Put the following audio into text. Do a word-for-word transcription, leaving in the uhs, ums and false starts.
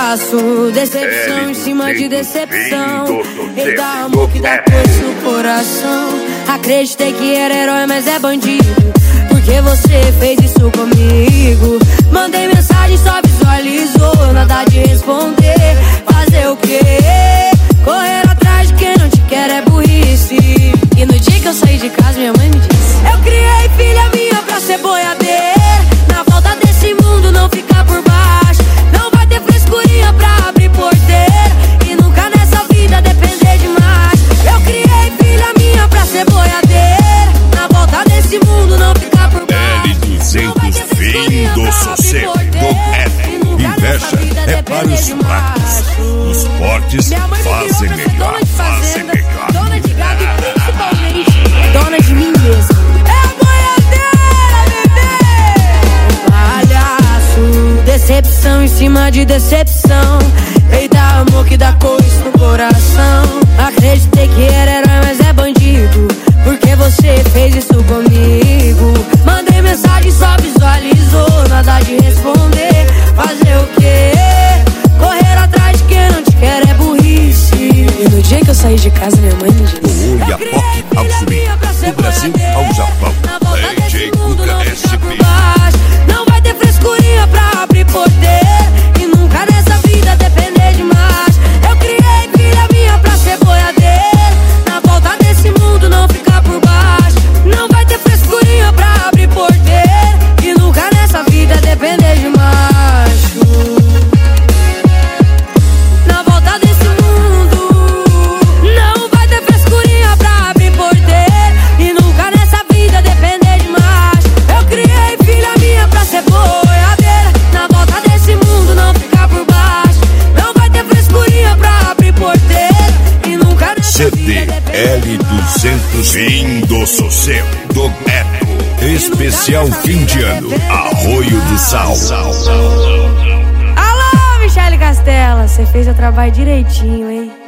Palhaço, decepção em cima de decepção. Eita, amor que dá coisa no coração. Acreditei que era herói, mas é bandido. Porque você fez isso comigo. Mandei mensagem, só visualizou. Nada de responder. Fazer o quê? Correr atrás de quem não te quer é burrice. E no dia que eu saí de casa, minha mãe me disse: eu criei filha minha pra ser boiadeira. Na volta desse mundo não ficar por baixo. Não vai ter frescurinha pra abrir porteira. E nunca nessa vida depender de mais. Eu criei filha minha pra ser boiadeira. Na volta desse mundo não ficar por baixo. L duzentos vindo sossego do Eto. Inveja é para os fracos. Os fortes fazem melhor. Fazem melhor. Dona de gado e principalmente dona de mim mesmo. É a boiadeira, bebê. Palhaço, decepção em cima de decepção. Eita, amor que dá coisa no coração. Acreditei que era herói, mas é bandido. Porque você fez isso comigo. Mandei mensagem, só visualizou. Nada de responder. Fazer o quê? Correr atrás de quem não te quer é burrice. E no dia que eu saí de casa, minha mãe me disse: do Oiapoque ao Chuí, do Brasil ao Japão. D J Cuca S P. Não vai ter frescurinha pra abrir porteira. E nunca nessa vida depender de mais. Eu criei filha minha pra ser boiadeira. Na volta desse mundo não ficar por baixo. Não vai ter frescurinha pra abrir porteira. E nunca nessa vida depender de macho. Na volta desse mundo não vai ter frescurinha pra abrir porteira. E nunca nessa vida depender de macho. Eu criei filha minha pra ser boiadeira. Na volta desse mundo não ficar por baixo. Não vai ter frescurinha pra abrir porteira. E nunca nessa C D vida L duzentos vindo sossego do Eto. Especial fim de ano, Arroio do Sal. Alô, Michele Castela, você fez o trabalho direitinho, hein?